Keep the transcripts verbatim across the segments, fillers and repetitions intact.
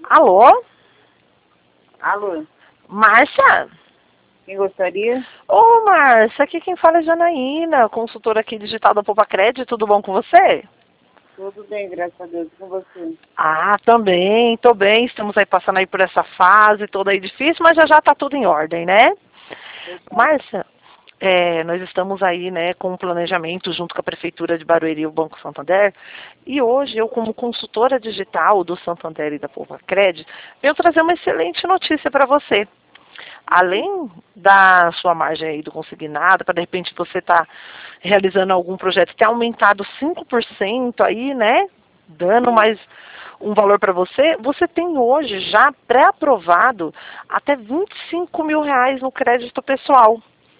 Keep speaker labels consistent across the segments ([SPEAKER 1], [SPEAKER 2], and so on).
[SPEAKER 1] Alô?
[SPEAKER 2] Alô,
[SPEAKER 1] Márcia?
[SPEAKER 2] quem gostaria?
[SPEAKER 1] Ô, Márcia, aqui quem fala é Janaína, consultora aqui digital da Poupa Crédito, tudo bom com você?
[SPEAKER 2] Tudo bem, graças a Deus, com você.
[SPEAKER 1] Ah, também, tô bem, estamos aí passando aí por essa fase toda aí difícil, mas já já tá tudo em ordem, né? Márcia, é, nós estamos aí, né, com um planejamento junto com a Prefeitura de Barueri e o Banco Santander, e hoje eu, como consultora digital do Santander e da Poupa Crédito, venho trazer uma excelente notícia para você. Além da sua margem aí do consignado, para de repente você estar realizando algum projeto que tem aumentado cinco por cento aí, né, dando mais um valor para você, você tem hoje já pré-aprovado até vinte e cinco mil reais no crédito pessoal.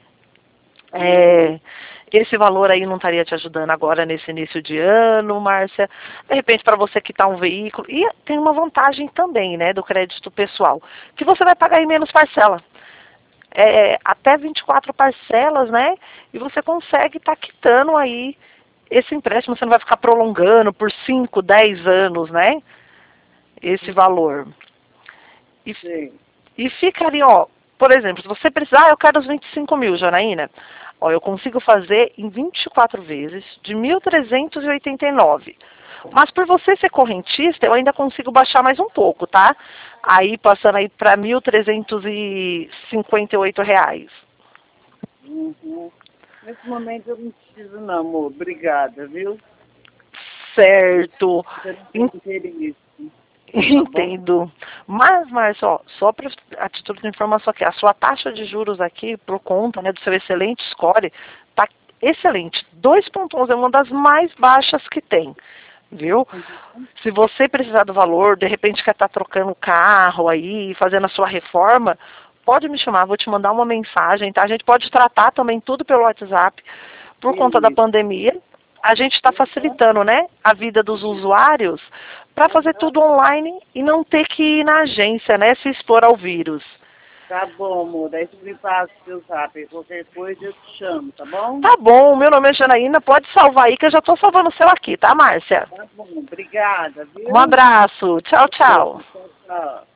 [SPEAKER 1] É, esse valor aí não estaria te ajudando agora nesse início de ano, Márcia. De repente, para você quitar um veículo. E tem uma vantagem também, né, do crédito pessoal, que você vai pagar em menos parcela. É, até vinte e quatro parcelas, né? E você consegue estar tá quitando aí esse empréstimo. Você não vai ficar prolongando por cinco, dez anos, né? Esse valor. E,
[SPEAKER 2] Sim.
[SPEAKER 1] e fica ali, ó, por exemplo, se você precisar, ah, eu quero os vinte e cinco mil, Janaína. Ó, eu consigo fazer em vinte e quatro vezes de mil trezentos e oitenta e nove. Mas por você ser correntista, eu ainda consigo baixar mais um pouco, tá? Aí passando aí para mil trezentos e cinquenta e oito reais.
[SPEAKER 2] Uhum. Nesse momento eu não preciso não, amor. Obrigada, viu?
[SPEAKER 1] Certo.
[SPEAKER 2] Você não tem interesse.
[SPEAKER 1] Entendo. Mas, Márcio, ó, só para a título de informação aqui, a sua taxa de juros aqui, por conta, né, do seu excelente score, tá excelente. dois ponto onze é uma das mais baixas que tem, viu? Se você precisar do valor, de repente quer estar trocando o carro aí, fazendo a sua reforma, pode me chamar, vou te mandar uma mensagem, tá? A gente pode tratar também tudo pelo WhatsApp, por conta da pandemia. A gente está facilitando, né, a vida dos usuários para fazer tudo online e não ter que ir na agência, né, se expor ao vírus.
[SPEAKER 2] Tá bom, amor. Daí você me passa o seu zap. Qualquer coisa eu te chamo, tá bom?
[SPEAKER 1] Tá bom, meu nome é Janaína, pode salvar aí que eu já estou salvando o seu aqui, tá, Márcia?
[SPEAKER 2] Tá bom. Obrigada, viu?
[SPEAKER 1] Um abraço, tchau, tchau.
[SPEAKER 2] Tchau, tchau.